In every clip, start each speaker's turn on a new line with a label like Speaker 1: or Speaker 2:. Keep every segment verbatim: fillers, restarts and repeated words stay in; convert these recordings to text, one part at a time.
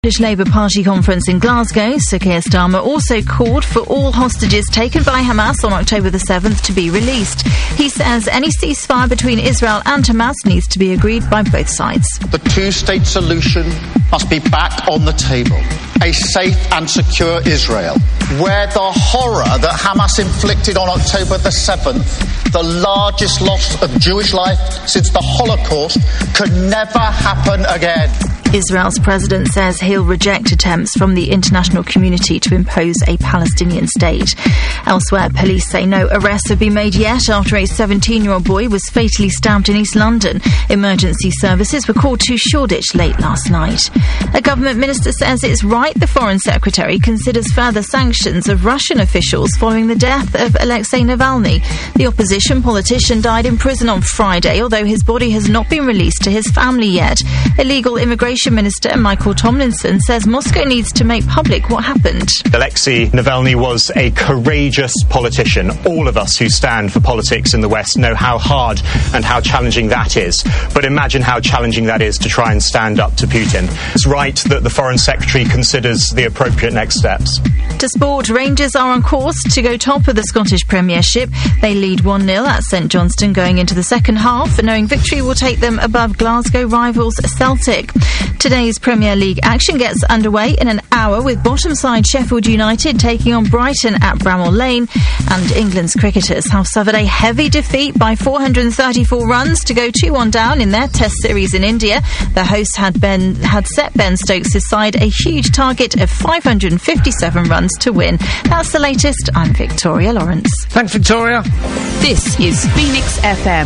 Speaker 1: British Labour Party conference in Glasgow, Sir Keir Starmer also called for all hostages taken by Hamas on October the seventh to be released. He says any ceasefire between Israel and Hamas needs to be agreed by both sides.
Speaker 2: The two-state solution must be back on the table. A safe and secure Israel, where the horror that Hamas inflicted on October the seventh, the largest loss of Jewish life since the Holocaust, could never happen again.
Speaker 1: Israel's president says he'll reject attempts from the international community to impose a Palestinian state. Elsewhere, police say no arrests have been made yet after a seventeen-year-old boy was fatally stabbed in East London. Emergency services were called to Shoreditch late last night. A government minister says it's right the Foreign Secretary considers further sanctions of Russian officials following the death of Alexei Navalny. The opposition politician died in prison on Friday, although his body has not been released to his family yet. Illegal immigration Minister Michael Tomlinson says Moscow needs to make public what happened.
Speaker 3: Alexei Navalny was a courageous politician. All of us who stand for politics in the West know how hard and how challenging that is. But imagine how challenging that is to try and stand up to Putin. It's right that the Foreign Secretary considers the appropriate next steps.
Speaker 1: To sport, Rangers are on course to go top of the Scottish Premiership. They lead one nil at St Johnstone going into the second half, knowing victory will take them above Glasgow rivals Celtic. Today's Premier League action gets underway in an hour with bottom side Sheffield United taking on Brighton at Bramall Lane, and England's cricketers have suffered a heavy defeat by four hundred thirty-four runs to go two one down in their Test series in India. The hosts had Ben had set Ben Stokes' side a huge target of five hundred fifty-seven runs to win. That's the latest. I'm Victoria Lawrence.
Speaker 4: Thanks, Victoria.
Speaker 5: This is Phoenix F M.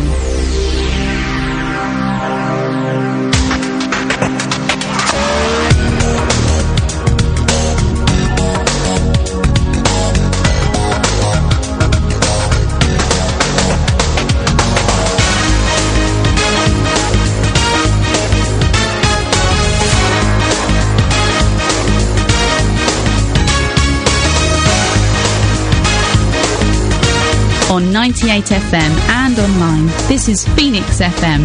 Speaker 5: On ninety-eight F M and online, this is Phoenix F M.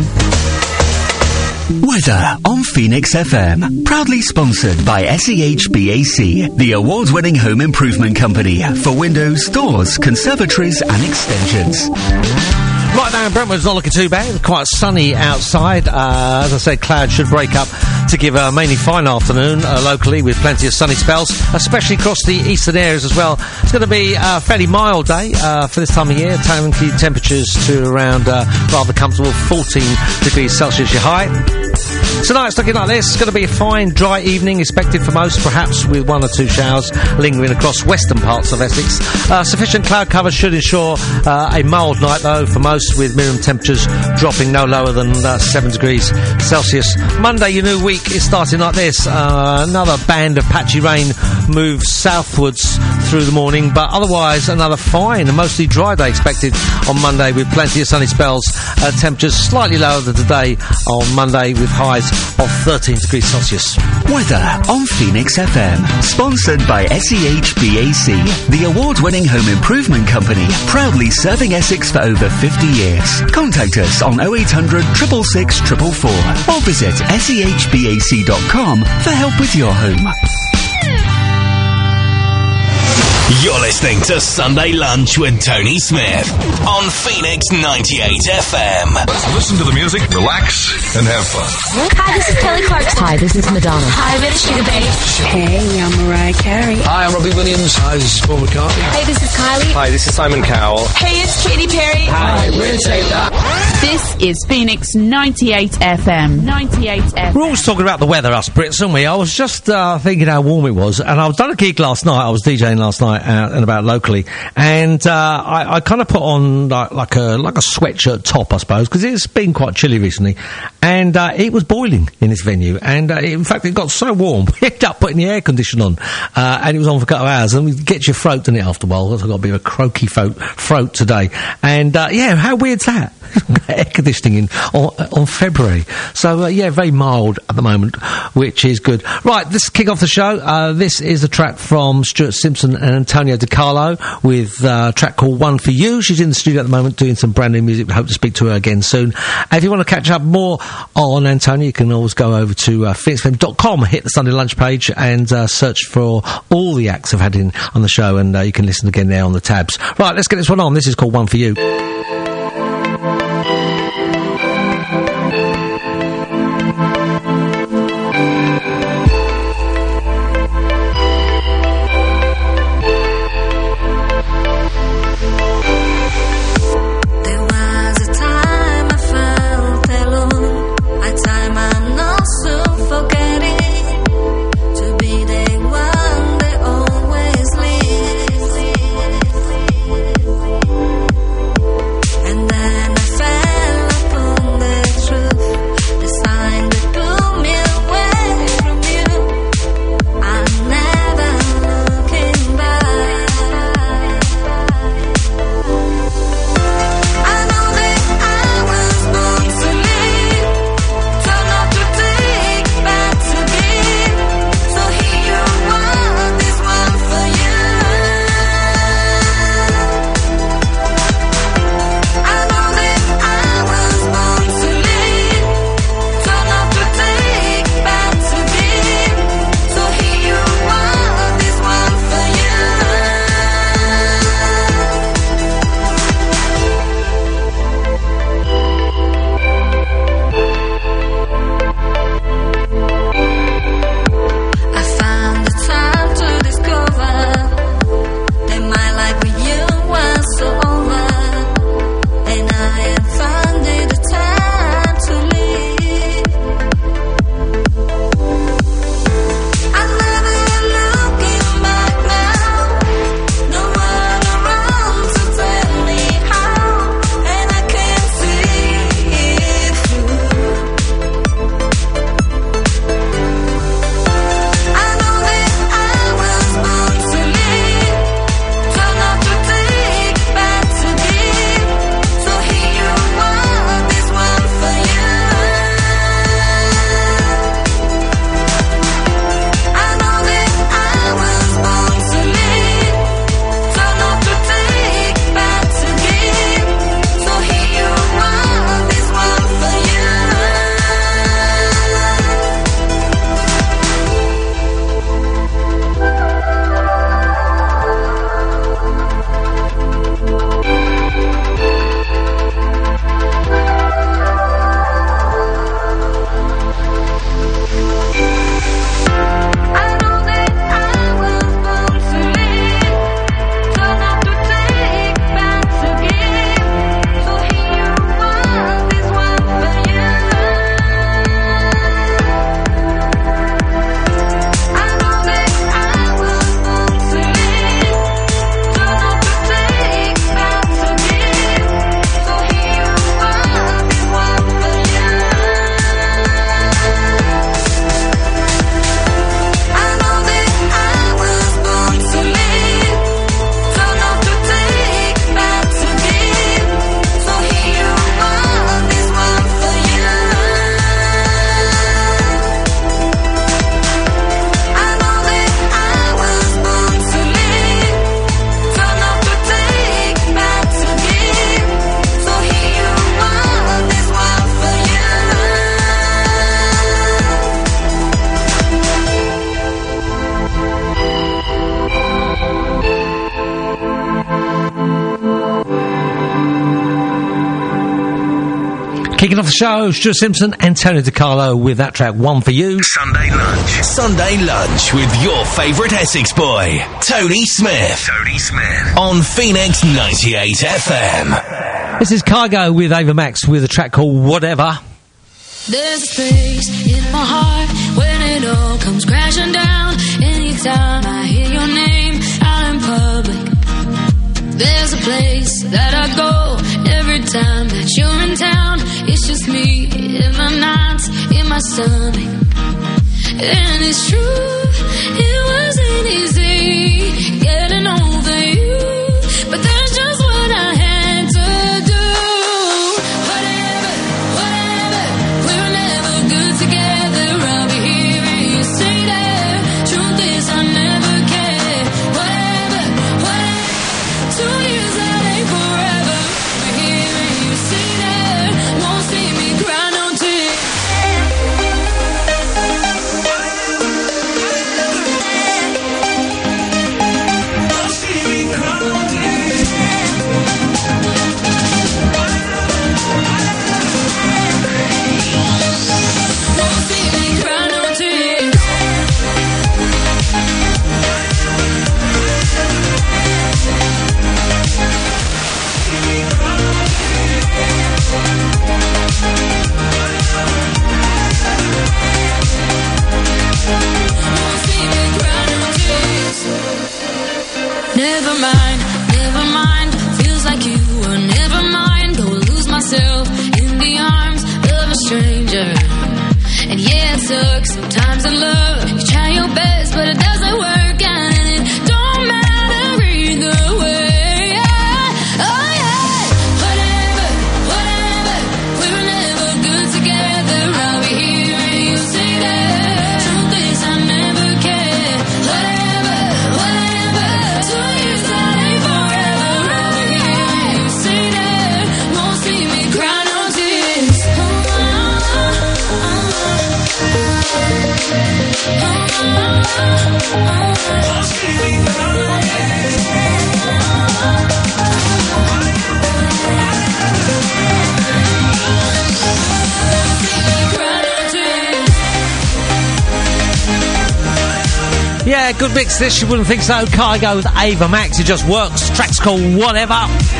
Speaker 6: Weather on Phoenix F M. Proudly sponsored by S E H B A C, the award-winning home improvement company for windows, doors, conservatories and extensions.
Speaker 4: Right now in Brentwood, it's not looking too bad. Quite sunny outside. Uh, as I said, clouds should break up to give a mainly fine afternoon uh, locally with plenty of sunny spells, especially across the eastern areas as well. It's going to be a fairly mild day uh, for this time of year. Taking temperatures to around uh, rather comfortable fourteen degrees Celsius your high. Tonight it's looking like this. It's going to be a fine, dry evening expected for most, perhaps with one or two showers lingering across western parts of Essex. Uh, sufficient cloud cover should ensure uh, a mild night, though, for most, with minimum temperatures dropping no lower than uh, seven degrees Celsius. Monday, your new week is starting like this. Uh, another band of patchy rain moves southwards through the morning, but otherwise another fine and mostly dry day expected on Monday with plenty of sunny spells. Uh, temperatures slightly lower than today on Monday with highs of thirteen degrees Celsius.
Speaker 6: Weather on Phoenix F M. Sponsored by S E H B A C, the award-winning home improvement company, proudly serving Essex for over fifty years. Contact us on oh eight hundred, six six six, four four four or visit S E H B A C dot com for help with your home.
Speaker 7: You're listening to Sunday Lunch with Tony Smith on Phoenix ninety-eight F M.
Speaker 8: Let's listen to the music, relax, and have fun.
Speaker 9: Hi, this is Kelly Clarkson.
Speaker 10: Hi, this is Madonna.
Speaker 9: Hi, I'm Sugar Babe.
Speaker 10: Hey, I'm Mariah Carey.
Speaker 11: Hi, I'm Robbie Williams. Hi, this is Paul McCartney.
Speaker 9: Hey, this is Kylie.
Speaker 12: Hi, this is Simon Cowell.
Speaker 9: Hey, it's Katy Perry.
Speaker 11: Hi, we're Taylor.
Speaker 5: This is Phoenix ninety-eight F M. ninety-eight F M.
Speaker 4: We're always talking about the weather, us Brits, aren't we? I was just uh, thinking how warm it was, and I was done a gig last night. I was DJing last night out and about locally, and uh, I, I kind of put on like, like a like a sweatshirt top, I suppose, because it's been quite chilly recently, and uh, it was boiling in this venue, and uh, it, in fact it got so warm we ended up putting the air conditioner on, uh, and it was on for a couple of hours, and it gets your throat in it after a while. I've got a bit of a croaky throat, throat today, and uh, yeah, how weird's that? air conditioning in on, on February. So, uh, yeah, very mild at the moment, which is good. Right, let's kick off the show. Uh, this is a track from Stuart Simpson and Antonio De Carlo with uh, a track called One For You. She's in the studio at the moment doing some brand new music. We hope to speak to her again soon. And if you want to catch up more on Antonio, you can always go over to uh, phoenix f m dot com, hit the Sunday Lunch page and uh, search for all the acts I've had in on the show, and uh, you can listen again there on the tabs. Right, let's get this one on. This is called One For You. Kicking off the show, Stuart Simpson, Antonio De Carlo with that track, One For You.
Speaker 7: Sunday Lunch. Sunday Lunch with your favourite Essex boy, Tony Smith. Tony Smith. On Phoenix ninety-eight F M.
Speaker 4: This is Kygo with Ava Max with a track called Whatever.
Speaker 12: There's a space in my heart when it all comes crashing down. Anytime I hear your name out in public, there's a place that I go every time that you're in town. It's just me in my nights, in my stomach. And it's true, it wasn't easy getting over you, but that's just what I had to do. never mind, never mind. Feels like you were never mind. Go lose myself in the arms of a stranger. And yeah, it sucks sometimes in love. You try your best, but it doesn't work, and it don't matter either way. Yeah. Oh yeah, whatever, whatever. We were never good together. I'll be here and you say that. Truth is, I never cared. Whatever, whatever. Two years that ain't forever. I'll be here and you say that. Won't see me cry no tears. Oh, oh, oh,
Speaker 4: Yeah, good mix this, you wouldn't think so. Kygo with Ava Max, it just works. Track's called Whatever.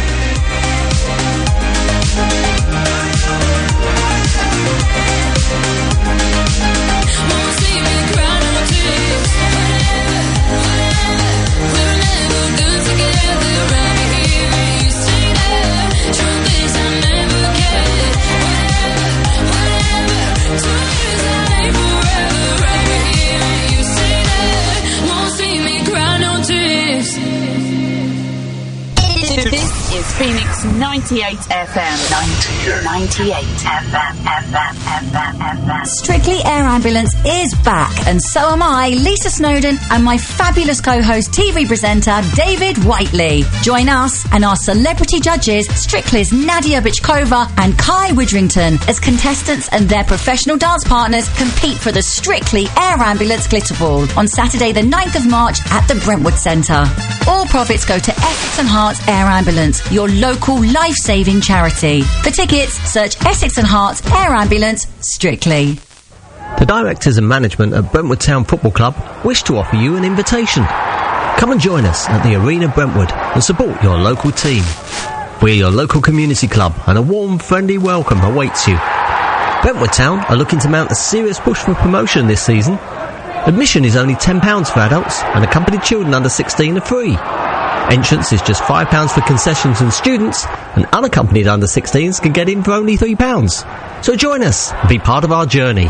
Speaker 5: This is Phoenix ninety-eight F M.
Speaker 13: ninety-eight F M. Strictly Air Ambulance is back, and so am I, Lisa Snowdon, and my fabulous co-host, T V presenter, David Whiteley. Join us and our celebrity judges, Strictly's Nadia Bichkova and Kai Widrington, as contestants and their professional dance partners compete for the Strictly Air Ambulance Glitter Ball on Saturday the ninth of March at the Brentwood Centre. All profits go to Essex and Hearts Air Ambulance, your local life-saving charity. For tickets, search Essex and Hearts Air Ambulance Strictly.
Speaker 14: The directors and management at Brentwood Town Football Club wish to offer you an invitation. Come and join us at the Arena Brentwood and support your local team. We're your local community club, and a warm, friendly welcome awaits you. Brentwood Town are looking to mount a serious push for promotion this season. Admission is only ten pounds for adults, and accompanied children under sixteen are free. Entrance is just five pounds for concessions and students, and unaccompanied under sixteens can get in for only three pounds. So join us and be part of our journey.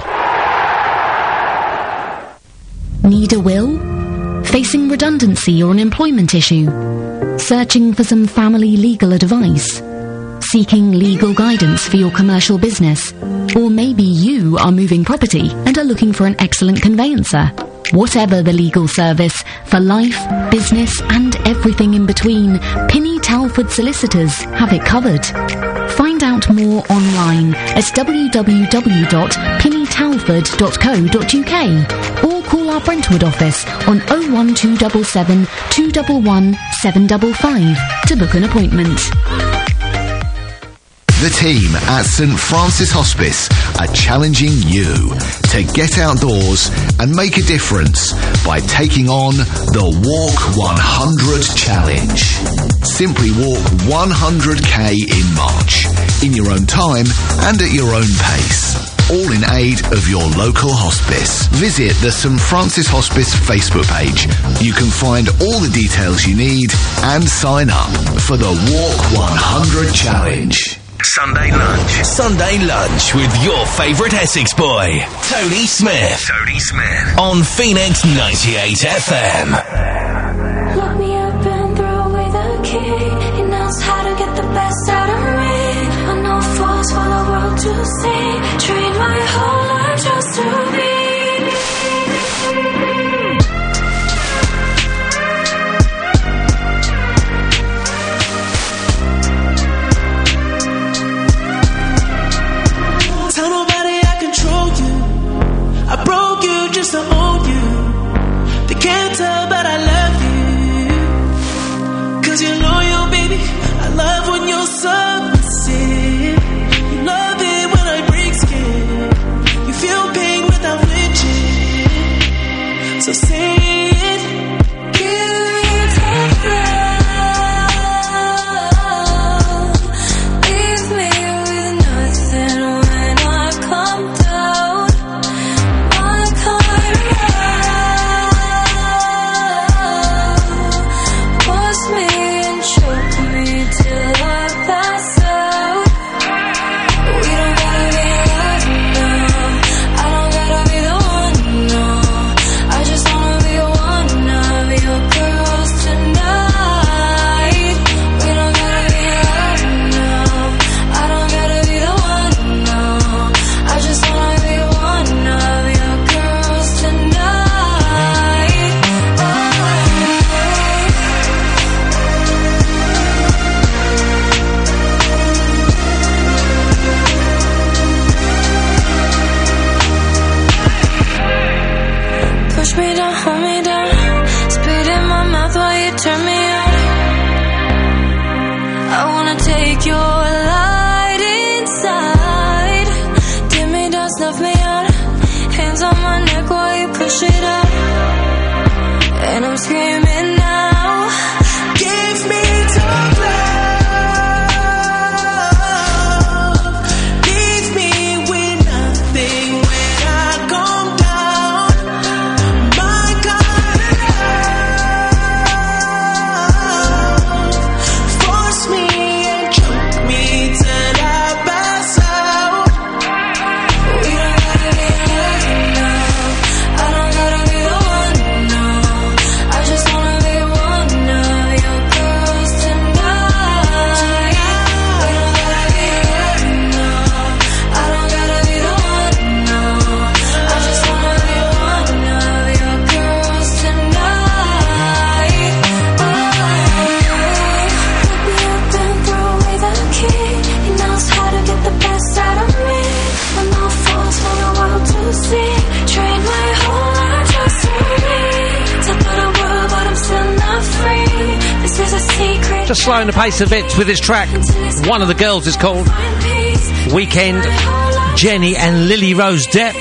Speaker 15: Need a will? Facing redundancy or an employment issue? Searching for some family legal advice? Seeking legal guidance for your commercial business? Or maybe you are moving property and are looking for an excellent conveyancer. Whatever the legal service, for life, business and everything in between, Pinny Talford Solicitors have it covered. Find out more online at w w w dot pinny talford dot co dot u k or call our Brentwood office on oh one two seven seven, two one one, seven five five to book an appointment.
Speaker 16: The team at St Francis Hospice are challenging you to get outdoors and make a difference by taking on the Walk one hundred Challenge. Simply walk one hundred k in March, in your own time and at your own pace. All in aid of your local hospice. Visit the St Francis Hospice Facebook page. You can find all the details you need and sign up for the Walk one hundred Challenge.
Speaker 7: Sunday lunch. Sunday lunch with your favourite Essex boy, Tony Smith. Tony Smith. On Phoenix ninety-eight F M.
Speaker 12: Lock me up and throw away the key. He knows how to get the best out of me. I know fools for the world to see. Train my whole life just to be.
Speaker 17: I broke you just to own you. They can't tell, but I love you. Cause you're loyal, baby. I love when you're submissive. You love it when I break skin. You feel pain without flinching. So say it. Give me take love. Leave me with nothing when I come down. Was me
Speaker 12: push me down, hold me down. Spit in my mouth while you turn me on. I wanna take your light inside. Dim me down, snuff me out. Hands on my neck while you push it up. And I'm screaming now. Give me tough love. Leave me with nothing when I come down. My kind of love. Force me and choke me till I pass out. We don't gotta be alone now. I don't gotta be the one, no. I just wanna be one of your girls tonight. We don't gotta be alone now. I don't gotta be the one, no. I just wanna be one of your girls tonight. Oh, pick me up and throw away the key. He knows how to get the best out of me. When all falls for the world to see. Train my whole life just for me. Top of the world, but I'm still not free. This is a secret.
Speaker 4: Just slowing the pace a bit with this track. One of the girls is called Weekend, Jenny and Lily Rose Depp.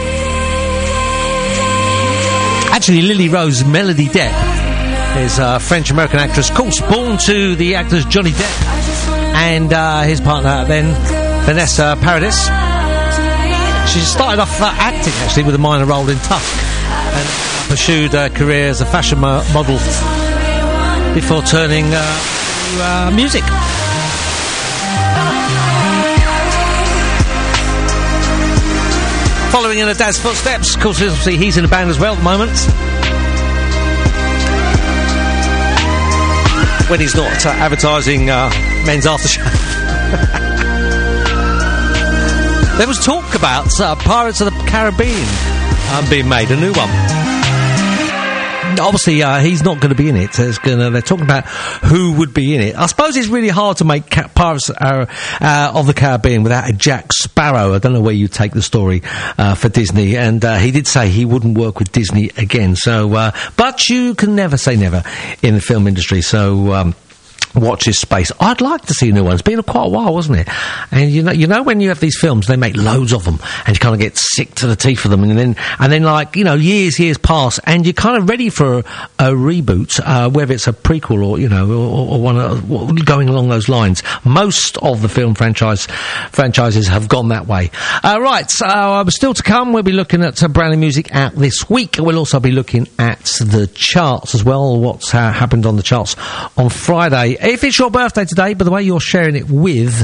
Speaker 4: Actually, Lily Rose Melody Depp is a French-American actress, of course, born to the actors Johnny Depp and uh, his partner then, Vanessa Paradis. She started off uh, acting, actually, with a minor role in Tusk and pursued a career as a fashion mo- model before turning uh, to uh, music. Following in her dad's footsteps, of course, obviously he's in a band as well at the moment. When he's not uh, advertising uh, men's aftershave. There was talk about uh, Pirates of the Caribbean uh, being made, a new one. Obviously, uh, he's not going to be in it. There's gonna, they're talking about who would be in it. I suppose it's really hard to make ca- Pirates uh, uh, of the Caribbean without a Jack Sparrow. I don't know where you take the story uh, for Disney. And uh, he did say he wouldn't work with Disney again. So, uh, but you can never say never in the film industry. So. Um, Watch his space. I'd like to see a new one. It's been a quite a while, wasn't it? And you know, you know, when you have these films, they make loads of them, and you kind of get sick to the teeth of them, and then, and then, like you know, years, years pass, and you're kind of ready for a, a reboot, uh, whether it's a prequel or you know, or, or one uh, going along those lines. Most of the film franchise franchises have gone that way. Uh, right, so uh, still to come. We'll be looking at uh, brand new music out this week. We'll also be looking at the charts as well. What's uh, happened on the charts on Friday. If it's your birthday today, by the way, you're sharing it with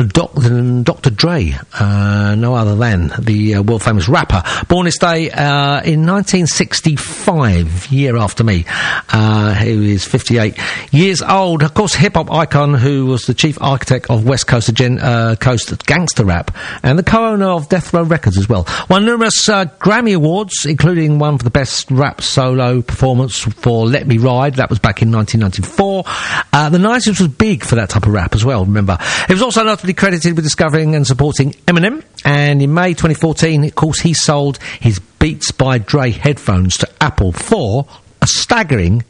Speaker 4: Doctor Doctor Dre, uh, no other than the uh, world-famous rapper. Born this day uh, in nineteen sixty-five, year after me. Uh, he is fifty-eight years old. Of course, hip-hop icon who was the chief architect of West Coast, Gen- uh, Coast gangster rap and the co-owner of Death Row Records as well. Won numerous uh, Grammy Awards, including one for the best rap solo performance for Let Me Ride. That was back in nineteen ninety-four. Uh, the nineties was big for that type of rap as well, remember. He was also notably credited with discovering and supporting Eminem, and in May twenty fourteen, of course, he sold his Beats by Dre headphones to Apple for a staggering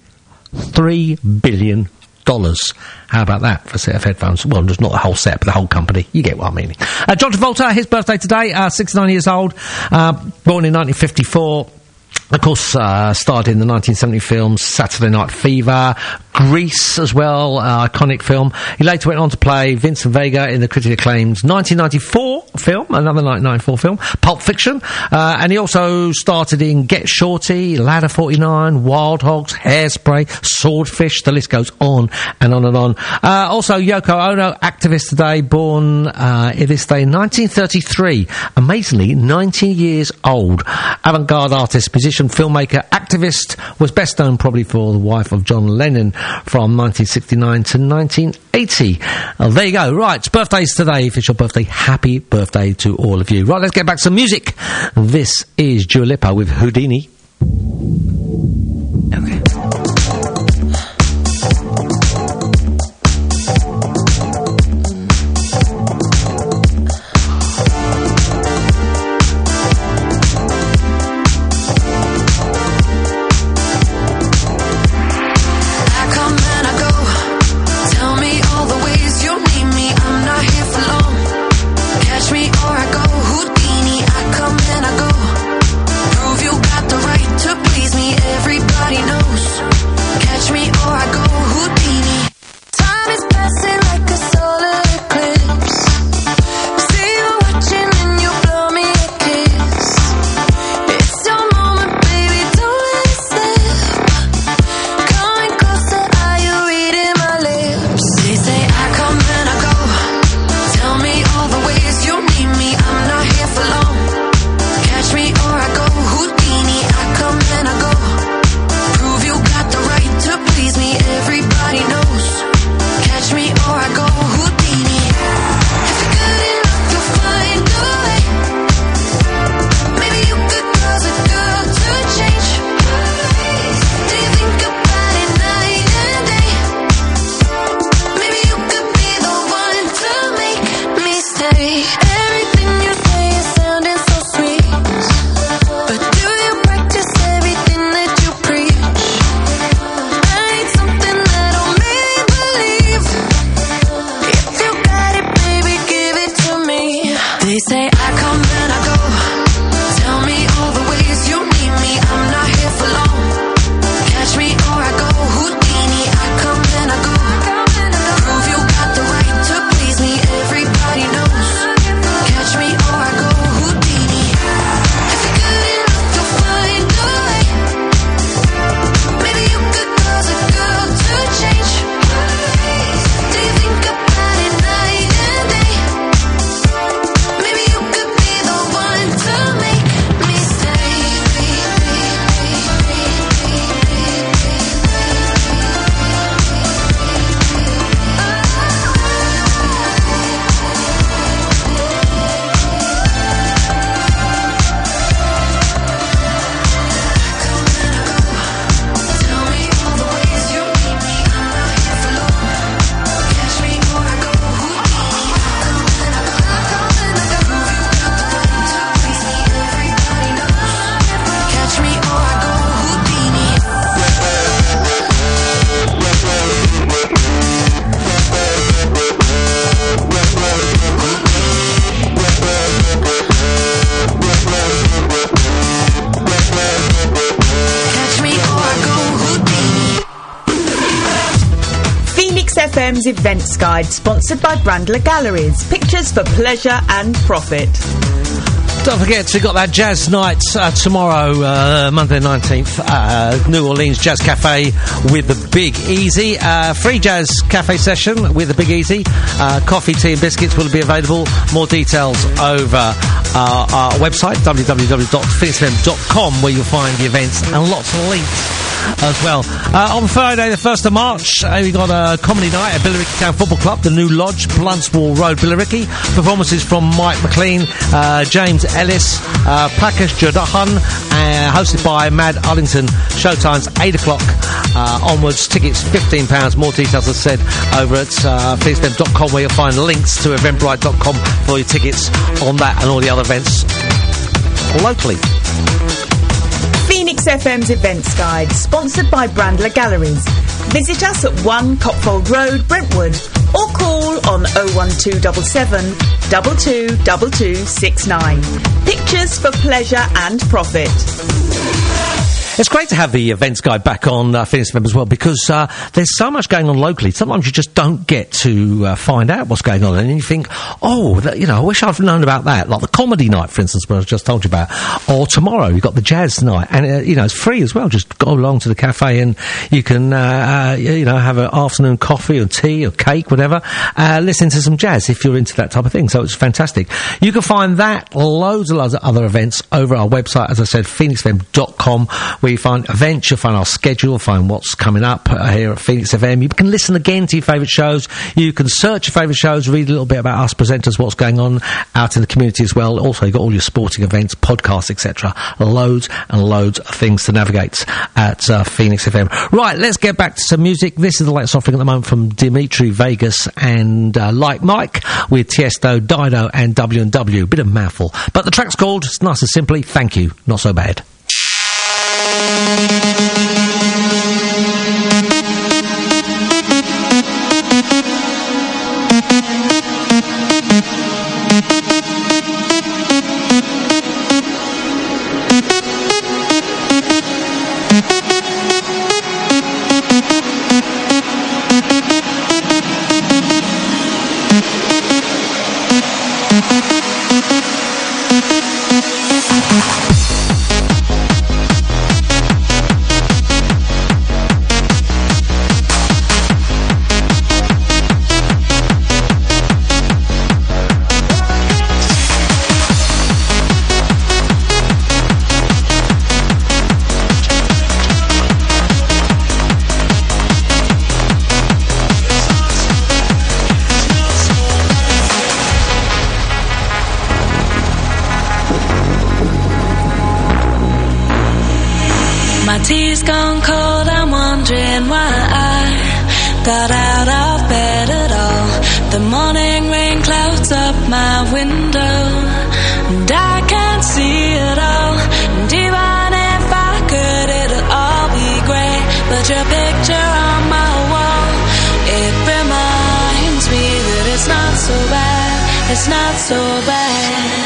Speaker 4: three billion dollars. How about that for a set of headphones? Well, just not the whole set, but the whole company. You get what I mean. Uh, John Travolta, his birthday today, uh, sixty-nine years old, uh, born in nineteen fifty-four. Of course, uh, starred in the nineteen seventy films Saturday Night Fever, Grease as well, uh, iconic film. He later went on to play Vincent Vega in the critically acclaimed nineteen ninety-four film, another nineteen ninety-four film, Pulp Fiction, uh, and he also started in Get Shorty, Ladder forty-nine, Wild Hogs, Hairspray, Swordfish, the list goes on and on and on. Uh, also, Yoko Ono, activist today, born uh, this day in nineteen thirty-three, amazingly ninety years old, avant-garde artist, musician, filmmaker, activist, was best known probably for the wife of John Lennon from nineteen sixty-nine to nineteen eighty. Uh, there you go. Right, it's birthdays today. If it's your birthday, happy birthday to all of you. Right, let's get back to some music. This is Dua Lipa with Houdini. Okay.
Speaker 18: F M's Events Guide, sponsored by Brandler Galleries. Pictures for pleasure and profit.
Speaker 4: Don't forget, we've got that jazz night uh, tomorrow, uh, Monday the nineteenth, uh, New Orleans Jazz Cafe with the Big Easy. Uh, free jazz cafe session with the Big Easy. Uh, coffee, tea and biscuits will be available. More details over uh, our website, w w w dot phoenix f m dot com, where you'll find the events and lots of links as well. Uh, on Friday, the first of March, uh, we've got a comedy night at Billericay Town Football Club, the New Lodge, Blunswall Road, Billericay. Performances from Mike McLean, uh, James Ellis, uh, Prakash Jadahan, uh, hosted by Mad Ullington. Showtime's eight o'clock uh, onwards. Tickets fifteen pounds. More details, as I said, over at uh, phoenix f m dot com, where you'll find links to eventbrite dot com for your tickets on that and all the other events locally.
Speaker 18: Phoenix F M's Events Guide, sponsored by Brandler Galleries. Visit us at one Copfold Road, Brentwood, or call on oh one two seven seven, two two two two six nine. Pictures for pleasure and profit.
Speaker 4: It's great to have the events guide back on uh, Phoenix F M as well, because uh, there's so much going on locally. Sometimes you just don't get to uh, find out what's going on, and you think, oh, that, you know, I wish I'd known about that. Like the comedy night, for instance, what I just told you about. Or tomorrow, you've got the jazz night, and, uh, you know, it's free as well. Just go along to the cafe and you can, uh, uh, you know, have an afternoon coffee or tea or cake, whatever, uh, listen to some jazz if you're into that type of thing. So it's fantastic. You can find that, loads and loads of other events over our website, as I said, phoenix f m dot com, where you find events, you'll find our schedule, find what's coming up uh, here at Phoenix F M. You can listen again to your favourite shows. You can search your favourite shows, read a little bit about us presenters, what's going on out in the community as well. Also, you've got all your sporting events, podcasts, et cetera. Loads and loads of things to navigate at uh, Phoenix F M. Right, let's get back to some music. This is the latest offering at the moment from Dimitri Vegas and uh, Like Mike with Tiesto, Dido and W and W. Bit of a mouthful. But the track's called, it's nice and simply, Thank You, Not So Bad.
Speaker 12: Tea's gone cold, I'm wondering why I got out of bed at all. The morning rain clouds up my window, and I can't see it all. And even if I could, it'll all be grey. But your picture on my wall, it reminds me that it's not so bad, it's not so bad.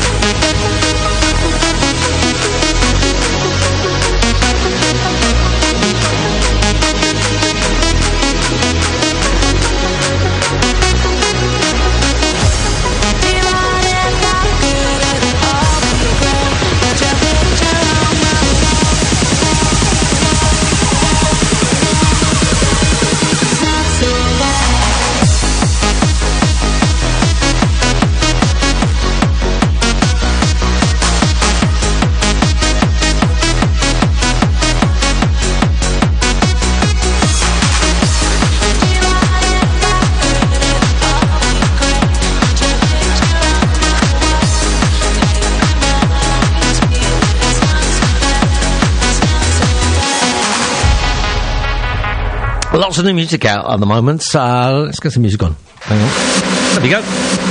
Speaker 4: Lots of new music out at the moment. Uh, let's get some music on. Hang on. There we go.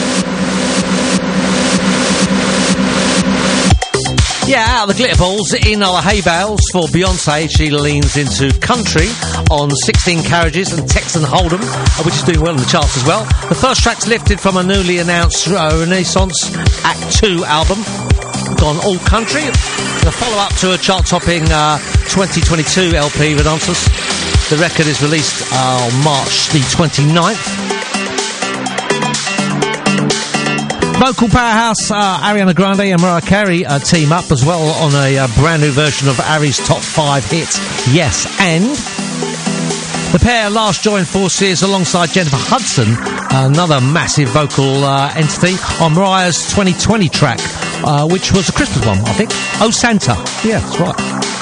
Speaker 4: Yeah, out of the glitter balls, in are the hay bales for Beyonce. She leans into country on sixteen Carriages and Texan Hold'em, uh, which is doing well in the charts as well. The first track's lifted from a newly announced uh, Renaissance Act two album, gone all country. The follow-up to a chart-topping uh, twenty twenty-two L P, Renaissance. The record is released on uh, March the twenty-ninth. Vocal powerhouse uh, Ariana Grande and Mariah Carey uh, team up as well on a uh, brand new version of Ari's top five hits, Yes and. The pair last joined forces alongside Jennifer Hudson, another massive vocal uh, entity, on Mariah's twenty twenty track, uh, which was a Christmas one, I think. Oh Santa. Yeah, that's right.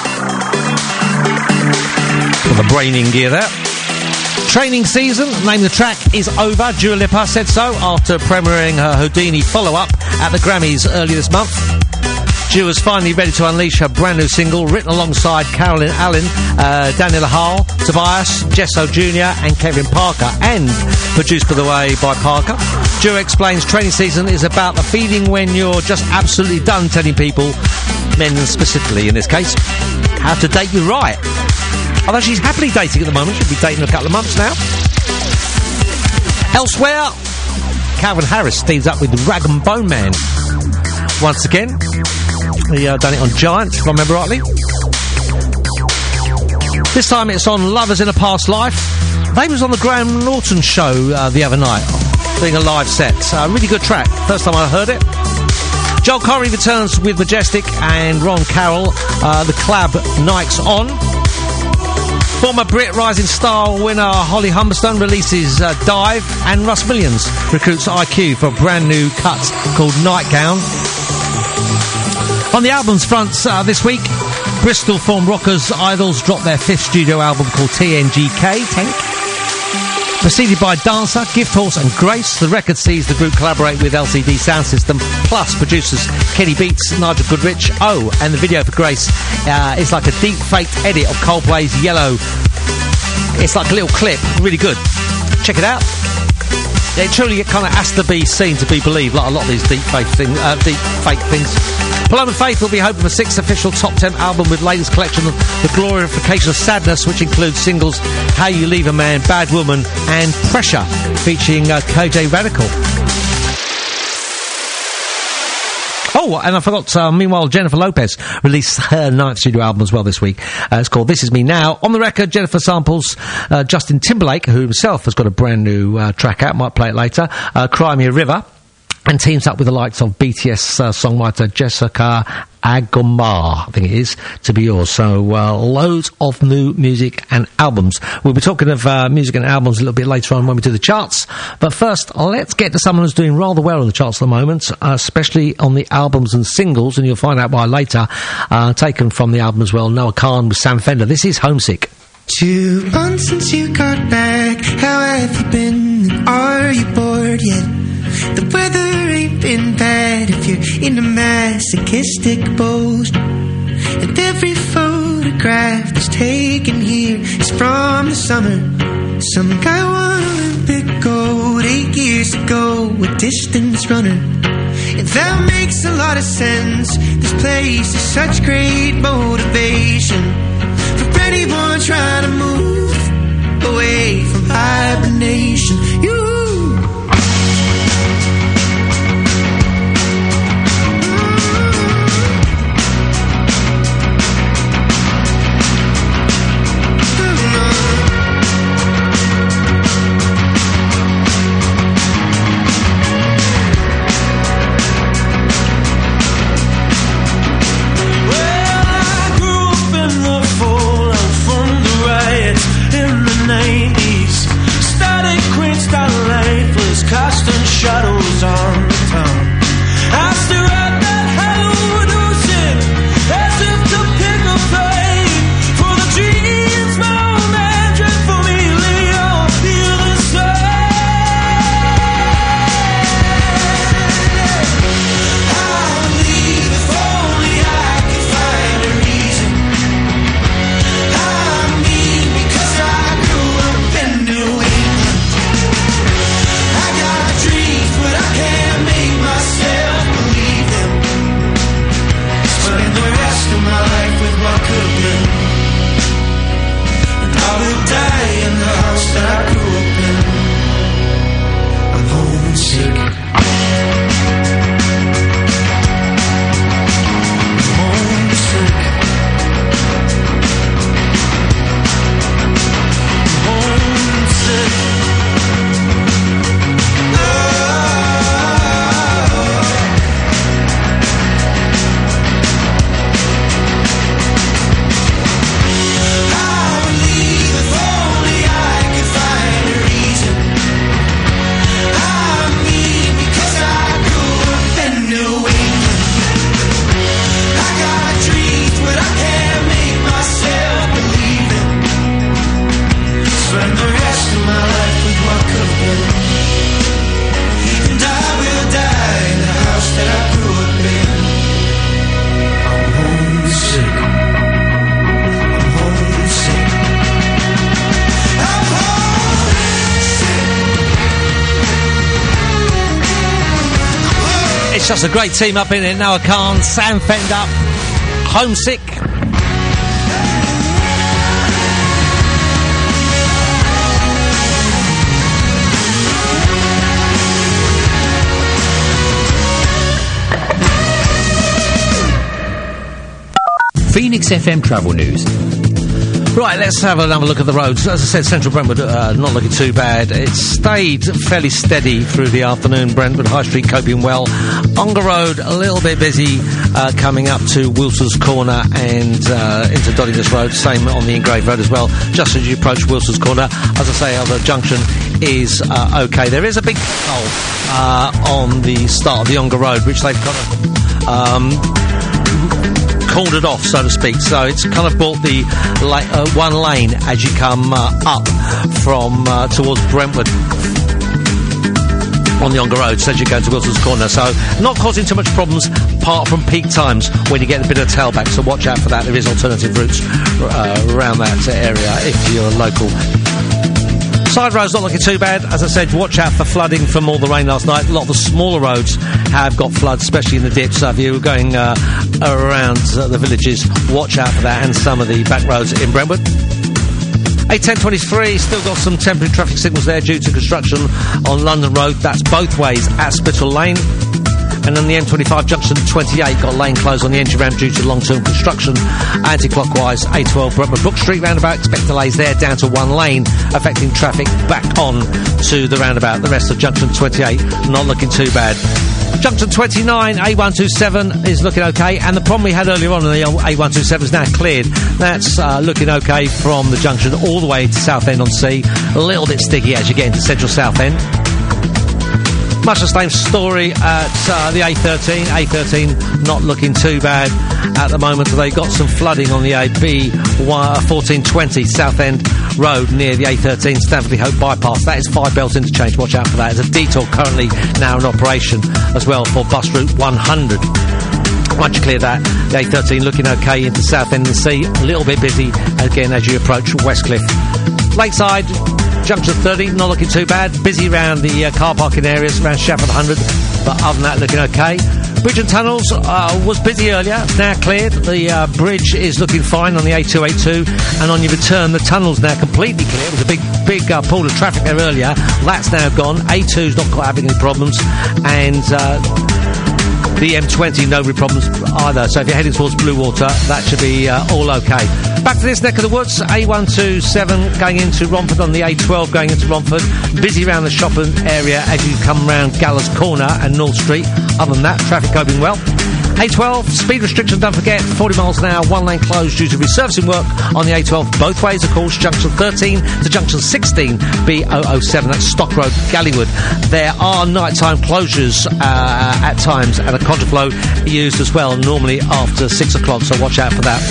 Speaker 4: Got the brain in gear there. Training season, name of the track, is over. Dua Lipa said so after premiering her Houdini follow-up at the Grammys earlier this month. Dua's finally ready to unleash her brand new single, written alongside Carolyn Allen, uh, Daniela Hall, Tobias, Jesso Junior and Kevin Parker, and produced, by the way, by Parker. Dua explains training season is about the feeling when you're just absolutely done telling people, men specifically in this case, how to date you right. Although she's happily dating at the moment, she'll be dating a couple of months now. Elsewhere, Calvin Harris teams up with Rag and Bone Man. Once again, he uh, done it on Giant, if I remember rightly. This time it's on Lovers in a Past Life. They was on the Graham Norton show uh, the other night, doing a live set. Uh, really good track. First time I heard it. Joel Corry returns with Majestic and Ron Carroll. Uh, the collab Nike's On. Former Brit Rising Star winner Holly Humberstone releases uh, Dive, and Russ Millions recruits I Q for a brand new cut called Nightgown. On the albums front uh, this week, Bristol form rockers Idols dropped their fifth studio album called T N G K, Tank. Preceded by Dancer, Gift Horse and Grace, the record sees the group collaborate with L C D Sound System, plus producers Kenny Beats, Nigel Goodrich. Oh, and the video for Grace uh, is like a deep-faked edit of Coldplay's Yellow. It's like a little clip, really good. Check it out. It truly kind of has to be seen to be believed, like a lot of these deep-fake thing, uh, deep-fake things. Paloma Faith will be hoping for sixth official top ten album with latest collection of The Glorification of Sadness, which includes singles How You Leave a Man, Bad Woman and Pressure, featuring uh, K J Radical. Oh, and I forgot, uh, meanwhile, Jennifer Lopez released her ninth studio album as well this week. Uh, it's called This Is Me Now. On the record, Jennifer samples uh, Justin Timberlake, who himself has got a brand new uh, track out, might play it later, uh, Cry Me a River, and teams up with the likes of B T S uh, songwriter Jessica Agomar, I think it is, To Be Yours. So, uh, loads of new music and albums. We'll be talking of uh, music and albums a little bit later on when we do the charts. But first, let's get to someone who's doing rather well on the charts at the moment, uh, especially on the albums and singles, and you'll find out why later. Uh, taken from the album as well, Noah Kahan with Sam Fender. This is Homesick.
Speaker 19: Two months since you got back, how have you been? And are you bored yet? The weather ain't been bad if you're in a masochistic post. And every photograph that's taken here is from the summer. Some guy won Olympic gold eight years ago, a distance runner. And that makes a lot of sense. This place is such great motivation for anyone trying to move away from hibernation. You
Speaker 17: in the
Speaker 4: It's just a great team up in it. Noah Khan, Sam Fender, Homesick.
Speaker 20: Phoenix F M Travel News.
Speaker 4: Right, let's have another look at the roads. As I said, Central Brentwood uh, not looking too bad. It stayed fairly steady through the afternoon. Brentwood High Street coping well. Ongar Road a little bit busy uh, coming up to Wilson's Corner and uh, into Doddingus Road. Same on the Ingrave Road as well. Just as you approach Wilson's Corner, as I say, other junction is uh, okay. There is a big hole uh, on the start of the Ongar Road, which they've kind of Um, called it off, so to speak, so it's kind of brought the la- uh, one lane as you come uh, up from uh, towards Brentwood on the Ongar Road, so as you go to Wilson's Corner, so not causing too much problems apart from peak times when you get a bit of tailback, so watch out for that. There is alternative routes uh, around that area if you're local. Side roads not looking too bad. As I said, watch out for flooding from all the rain last night. A lot of the smaller roads have got floods, especially in the dips. So if you're going uh, around uh, the villages, watch out for that, and some of the back roads in Brentwood. A ten twenty-three, still got some temporary traffic signals there due to construction on London Road. That's both ways at Spittal Lane. And on the M twenty-five junction twenty-eight, got lane closed on the entry ramp due to long-term construction. Anti-clockwise, A twelve Brentwood Brook Street roundabout, expect delays there down to one lane, affecting traffic back on to the roundabout. The rest of junction twenty-eight, not looking too bad. Junction twenty-nine, A one twenty-seven is looking okay, and the problem we had earlier on in the A one twenty-seven is now cleared. That's uh, looking okay from the junction all the way to Southend on Sea. A little bit sticky as you get into central Southend. Much the same story at uh, the A thirteen. A thirteen not looking too bad at the moment. They got some flooding on the A B fourteen twenty Southend Road near the A thirteen Stanford Hope bypass. That is five belts interchange. Watch out for that. There's a detour currently now in operation as well for bus route one hundred. Once you clear that, the A thirteen looking okay into Southend and Sea. A little bit busy again as you approach Westcliff. Lakeside junction thirty, not looking too bad. Busy around the uh, car parking areas around Shafford one hundred, but other than that, looking okay. Bridge and Tunnels uh, was busy earlier, now cleared. The uh, bridge is looking fine on the A two eighty-two, and on your return, the tunnel's now completely clear. It was a big, big uh, pool of traffic there earlier. That's now gone. A two's not quite having any problems, and uh, the M twenty, no problems either. So if you're heading towards Bluewater, that should be uh, all okay. Back to this neck of the woods, A one twenty-seven going into Romford on the A twelve going into Romford. Busy around the shopping area as you come round Gallows Corner and North Street. Other than that, traffic coping well. A twelve, speed restriction, don't forget, forty miles an hour, one lane closed due to resurfacing work on the A twelve both ways, of course, junction thirteen to junction sixteen, B zero zero seven, that's Stock Road, Gallywood. There are nighttime closures uh, at times, and a contraflow used as well, normally after six o'clock, so watch out for that.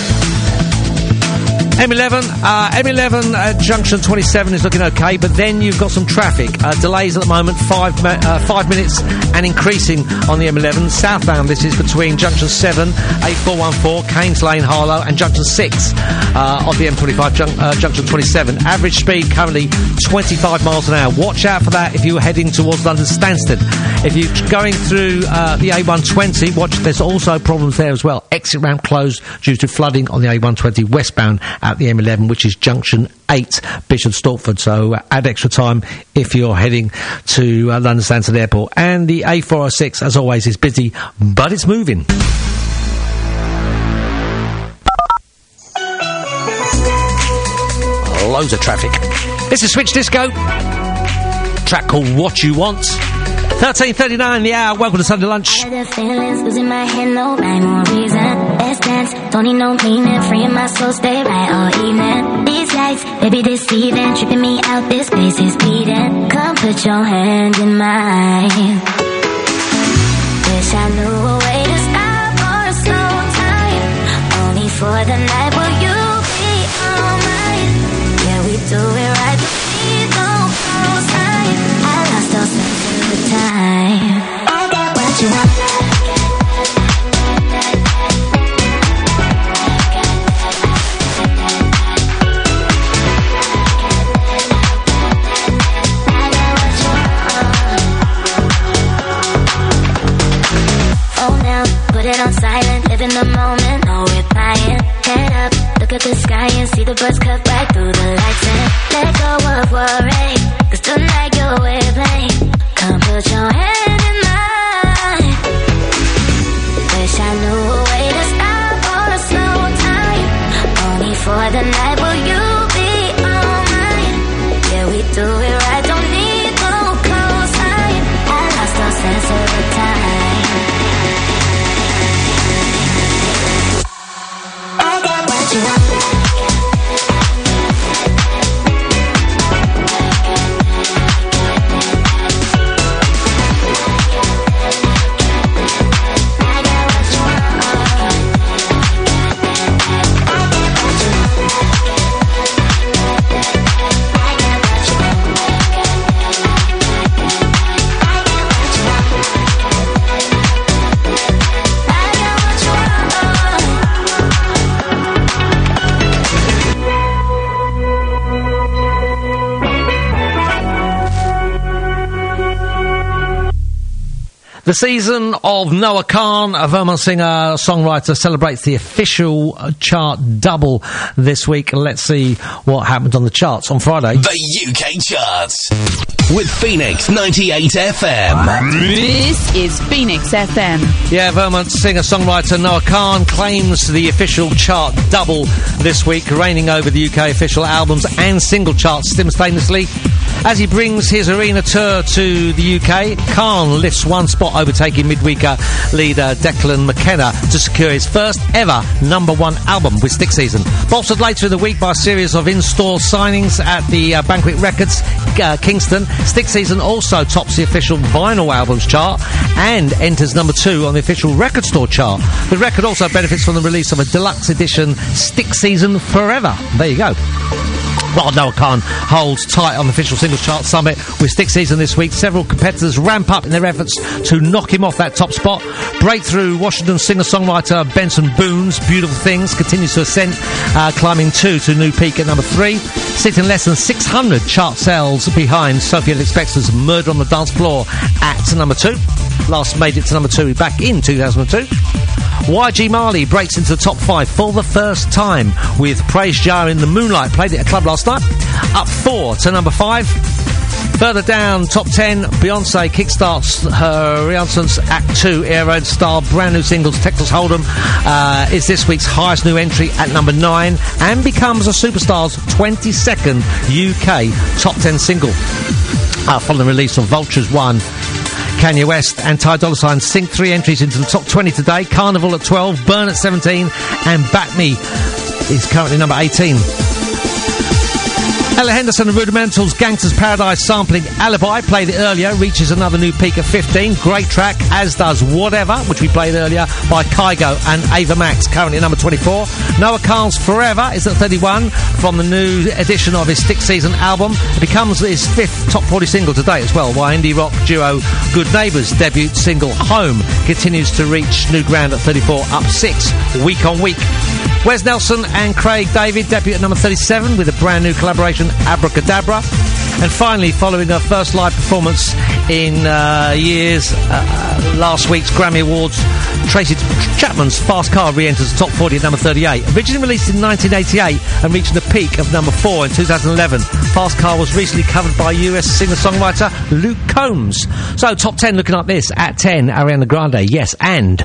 Speaker 4: M eleven, uh, M eleven uh, junction twenty-seven is looking okay, but then you've got some traffic. Uh, delays at the moment, five, uh, five minutes and increasing on the M eleven. Southbound, this is between junction seven, A four one four, Keynes Lane, Harlow, and junction six uh, of the M twenty-five, jun- uh, junction twenty-seven. Average speed currently twenty-five miles an hour. Watch out for that if you're heading towards London Stansted. If you're going through uh, the A one twenty, watch, there's also problems there as well. Exit ramp closed due to flooding on the A one twenty westbound at the M eleven, which is junction eight, Bishop Stortford. So uh, add extra time if you're heading to uh, London Stansted Airport. And the A four oh six, as always, is busy, but it's moving. Loads of traffic. This is Switch Disco. Track called What You Want. thirteen thirty-nine the hour. Welcome to Sunday Lunch.
Speaker 21: I had the feelings, losing my head, no rhyme or reason. Best dance, don't need no meaning. Freeing my soul, stay right all evening. These lights, baby deceiving, tripping me out. This place is bleeding. Come put your hand in mine. Wish I knew a way to stop or to slow time. Only for the night, will you be alright? Yeah, we do it right, but we don't close time. I lost all sense of the time. I got what you want. the lights and let go of worry. Cause tonight you're with me. Come put your hand in mine. Wish I knew a way to stop all the slow time. Only for the night will you be all mine. Yeah, we do it right, don't need no cosign. I lost all sense of the time. I got what you want.
Speaker 4: The season of Noah Khan, a Vermont singer, songwriter, celebrates the official chart double this week. Let's see what happened on the charts on Friday.
Speaker 7: The U K charts with Phoenix ninety-eight F M.
Speaker 5: This is Phoenix F M.
Speaker 4: Yeah, Vermont singer-songwriter Noah Khan claims the official chart double this week, reigning over the U K official albums and single charts simultaneously. As he brings his arena tour to the U K, Khan lifts one spot, overtaking midweeker leader Declan McKenna to secure his first ever number one album with Stick Season. Bolstered later in the week by a series of in-store signings at the uh, Banquet Records, uh, Kingston, Stick Season also tops the official vinyl albums chart and enters number two on the official record store chart. The record also benefits from the release of a deluxe edition Stick Season Forever. There you go. While Noah Khan holds tight on the official singles chart summit with Stick Season this week, several competitors ramp up in their efforts to knock him off that top spot. Breakthrough Washington singer-songwriter Benson Boone's Beautiful Things continues to ascend, uh, climbing two to a new peak at number three, sitting less than six hundred chart sales behind Sophie Ellis-Bextor's Murder on the Dance Floor at number two. Last made it to number two back in two thousand two. Y G Marley breaks into the top five for the first time with Praise Jah in the Moonlight. Played it at a club last night. Up four to number five. Further down, top ten, Beyonce kickstarts her Renaissance Act two era style brand new singles. Texas Hold'em uh, is this week's highest new entry at number nine and becomes a Superstar's twenty-second U K top ten single. Uh, following the release of Vultures one, Kanye West and Ty Dolla $ign sink three entries into the top twenty today. Carnival at twelve, Burn at seventeen, and Back Me is currently number eighteen. Ella Henderson and Rudimental's Gangster's Paradise sampling Alibi, played it earlier, reaches another new peak at fifteen. Great track, as does Whatever, which we played earlier, by Kygo and Ava Max, currently at number twenty-four. Noah Khan's Forever is at thirty-one from the new edition of his Stick Season album. It becomes his fifth top forty single to date as well, while indie rock duo Good Neighbours' debut single Home continues to reach new ground at thirty-four, up six week on week. Wes Nelson and Craig David debut at number thirty-seven with a brand new collaboration, Abracadabra. And finally, following her first live performance in uh, years, uh, last week's Grammy Awards, Tracy Chapman's Fast Car re-enters the top forty at number thirty-eight. Originally released in nineteen eighty-eight and reaching the peak of number four in two thousand eleven, Fast Car was recently covered by U S singer-songwriter Luke Combs. So, top ten looking like this. At ten, Ariana Grande, Yes, and...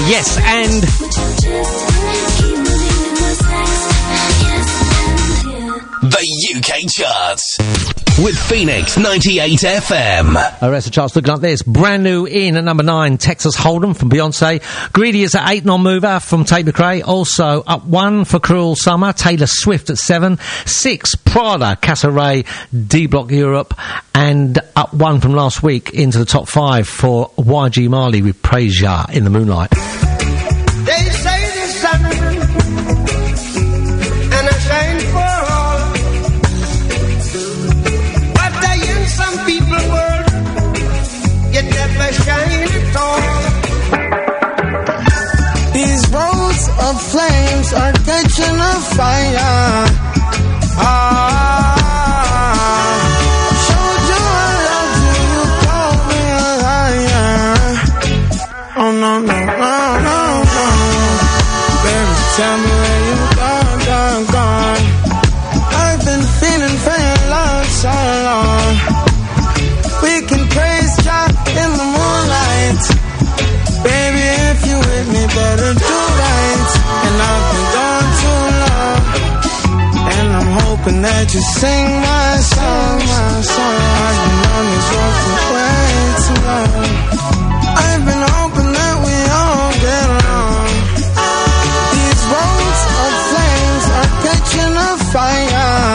Speaker 4: Yes, and
Speaker 7: the U K charts with Phoenix ninety-eight F M.
Speaker 4: The rest of the charts looking like this. Brand new in at number nine, Texas Hold'em from Beyonce. Greedy is at eight, Non-Mover from Tate McRae. Also up one for Cruel Summer, Taylor Swift at seven. Six, Prada, Casa Ray, D-Block Europe. And up one from last week into the top five for Y G Marley with Praise Ya in the Moonlight.
Speaker 19: They say the sun and a shine for all, but I in some people world yet never shine at all. These roads of flames are catching a fire. Ah, showed you I love you, you call me a liar. Oh no no no no. Tell me where you gone, gone, gone. I've been feeling for your love so long. We can praise God in the moonlight. Baby, if you with me, better do right. And I've been gone too long, and I'm hoping that you sing my song, my song. I've been on this road for way too long. I've been hoping that we all get along. Roads of flames are catching a fire.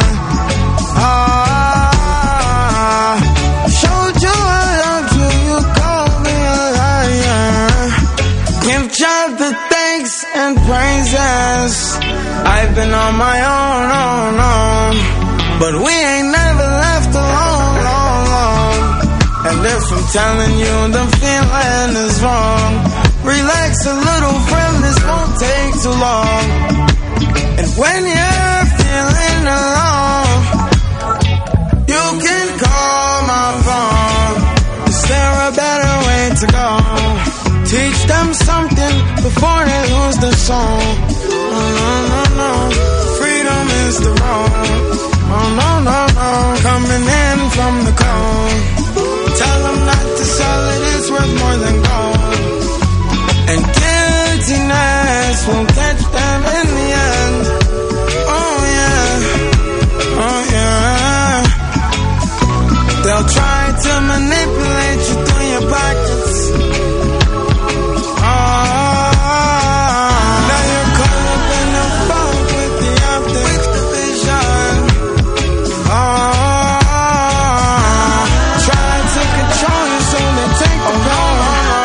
Speaker 19: Ah, showed you I loved you, you called me a liar. Give God the thanks and praises. I've been on my own, own, own, but we ain't never left alone, long, long. And if I'm telling you the feeling is wrong, relax a little, friend, this won't take too long. And when you're feeling alone, you can call my phone. Is there a better way to go? Teach them something before they lose their soul. Oh, no, no, no, freedom is the road. Oh, no, no, no, coming in from the cold. Tell them not to sell it, it's worth more than gold. And guiltiness will catch them in the end. Oh yeah, oh yeah. They'll try to manipulate you through your pockets. Oh, now you're caught up in the fog with the optics, the vision. Oh, try to control you so they take the power.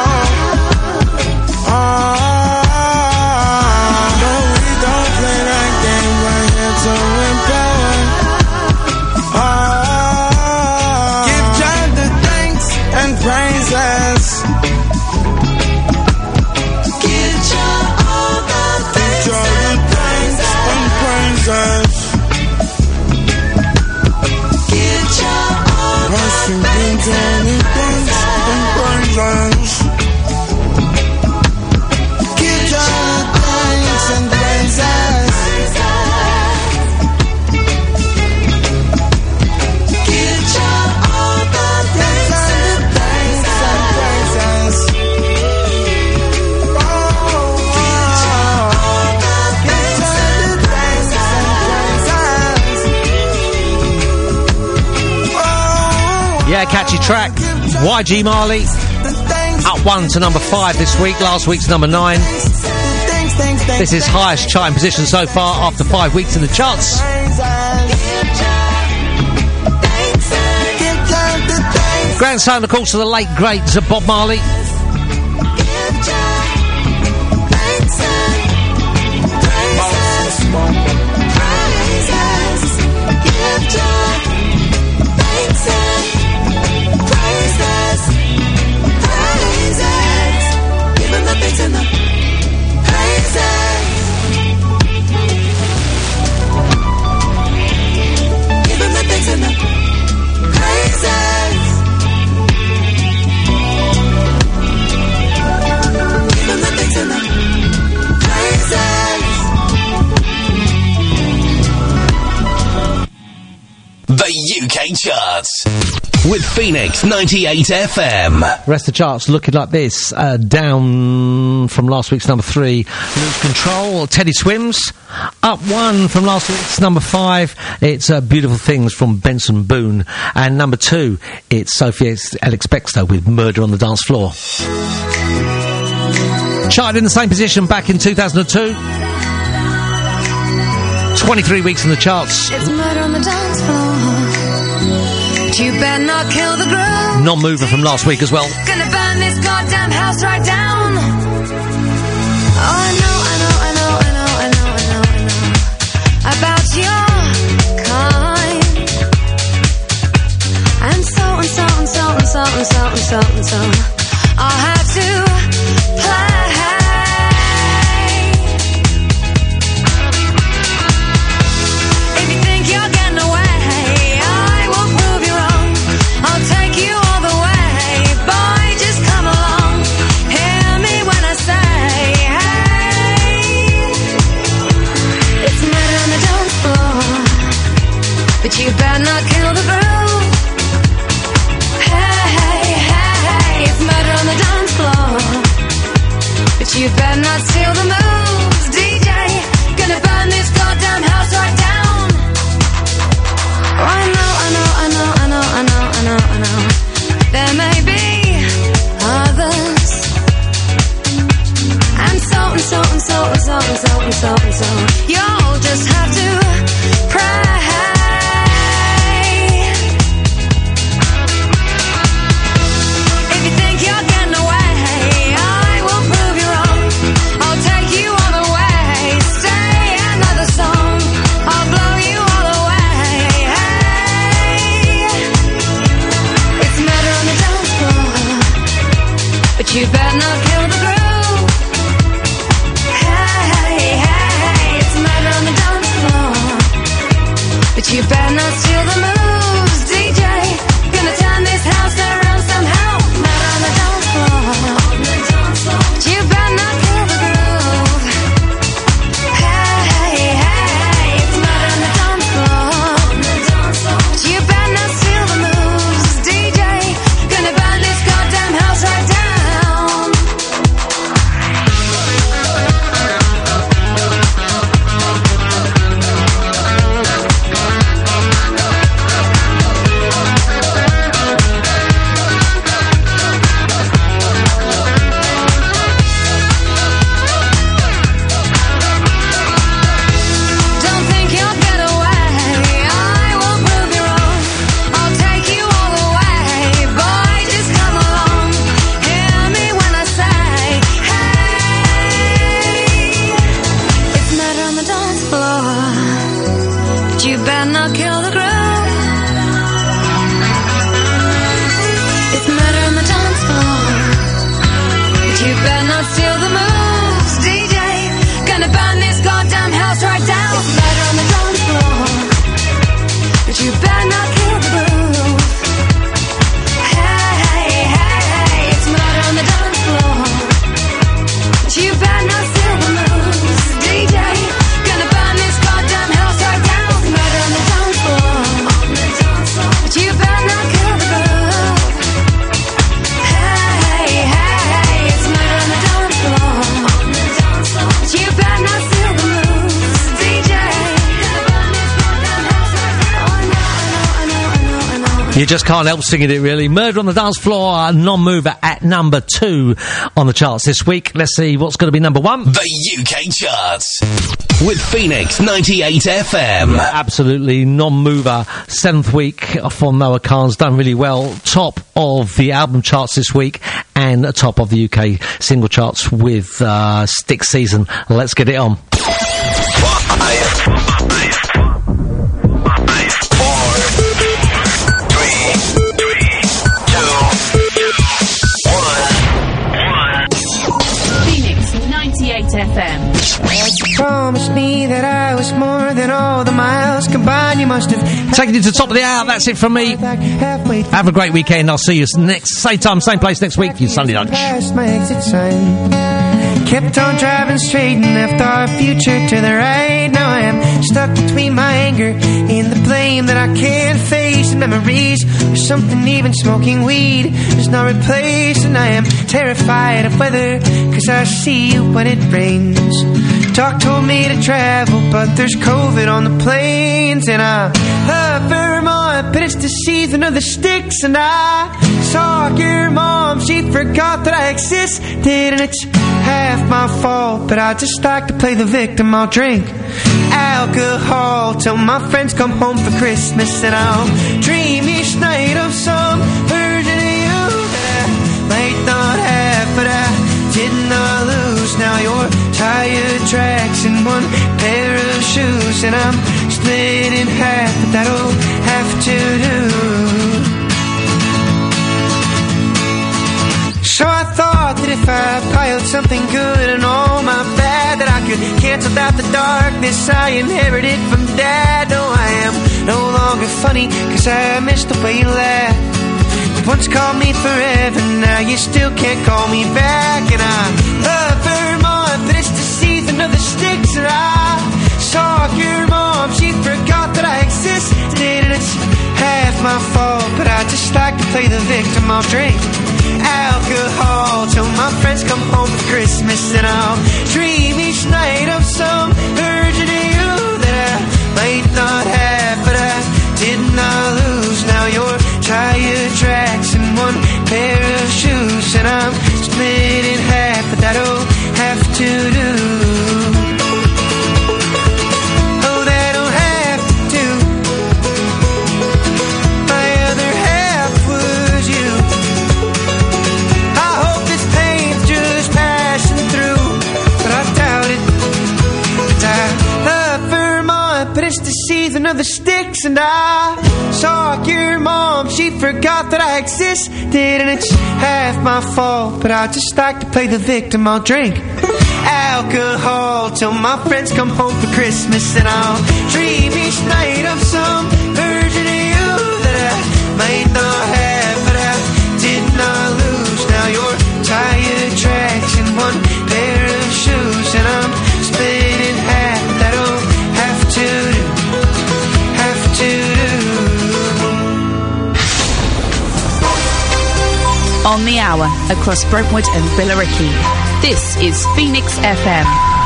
Speaker 4: Yeah, catchy track. Y G Marley up one to number five this week. Last week's number nine. This is highest charting position so far after five weeks in the charts. Grandson, of course, of the late great Bob Marley.
Speaker 7: U K charts with Phoenix ninety-eight F M.
Speaker 4: Rest of the charts looking like this. Uh, down from last week's number three, Lose Control, Teddy Swims. Up one from last week's number five, it's uh, Beautiful Things from Benson Boone. And number two, it's Sophie Alex Bextor with Murder on the Dance Floor. Charted in the same position back in two thousand two. twenty-three weeks in the charts.
Speaker 12: It's murder on the dance floor. You better not kill the groove.
Speaker 4: Non-mover from last week as well.
Speaker 12: Gonna burn this goddamn house right down. Oh, I know, I know, I know, I know, I know, I know, I know about your kind. And so and so and so and so and so and so and so I'll have to play. But you better not kill the groove. Hey, hey, hey, it's murder on the dance floor. But you better not steal the moves, D J. Gonna burn this goddamn house right down. Oh, I know, I know, I know, I know, I know, I know, I know. There may be others. And so and so and so and so and so and so and so. You'll just have to pray. But you better not kill the groove. Hey, hey, hey, it's murder on the dance floor. But you better not steal the moves, D J. Gonna turn this house around somehow. Murder on the dance floor. But you better not kill the groove. Hey, hey, hey, it's murder on the dance floor. But you better not steal the moves, D J. Gonna burn this goddamn house right down.
Speaker 4: You just can't help singing it, really. Murder on the Dance Floor, non-mover at number two on the charts this week. Let's see what's going to be number one.
Speaker 7: The U K charts with Phoenix ninety-eight F M.
Speaker 4: Yeah, absolutely non-mover. Seventh week for Noah Kahan's, done really well. Top of the album charts this week and top of the U K single charts with uh, Stick Season. Let's get it on.
Speaker 5: F M.
Speaker 19: Promised me that I was more than all the miles combined. You must have
Speaker 4: taken it to the top of the hour. That's it from me. Have a great weekend. I'll see you next same time, same place next week for your Sunday lunch.
Speaker 19: My exit sign. Kept on driving straight and left our future to the right. Now I am stuck between my anger in the plane. shame that I can't face. The memories of something even smoking weed does not replace. And I am terrified of weather, cause I see you when it rains. Doc told me to travel, but there's COVID on the planes. And I love Vermont, but it's the season of the sticks. And I saw your mom, she forgot that I existed. And it's half my fault, but I just like to play the victim. I'll drink alcohol till my friends come home for Christmas. And I'll dream each night of some version of you that I might not have, but I did not lose. Now you're tire tracks and one pair of shoes, and I'm split in half, but that'll have to do. So I thought that if I piled something good and all my bad, that I could cancel out the darkness I inherited from Dad. No, I am no longer funny, cause I missed the way you laughed. You once called me forever, now you still can't call me back. And I love Vermont, but it's the season of the sticks. And I saw your mom, she forgot that I existed. And it's half my fault, but I just like to play the victim. I'll drink alcohol till my friends come home for Christmas. And I'll dream each night of some version of you that I might not have, but I did not lose. Now you're tire tracks and one pair of shoes, and I'm split in half, but that'll have to do. Oh, that'll have to do. My other half was you. I hope this pain's just passing through, but I doubt it. I love Vermont, but it's the season of the sticks. And I saw your mom, she forgot that I existed. And it's half my fault, but I just like to play the victim. I'll drink alcohol till my friends come home for Christmas. And I'll dream each night of some version of you that I might not have, but I did not lose. Now you're tire tracks and one pair of shoes, and I'm split in half. That'll have to do, have to do.
Speaker 5: On the hour across Brentwood and Billericay. This is Phoenix F M.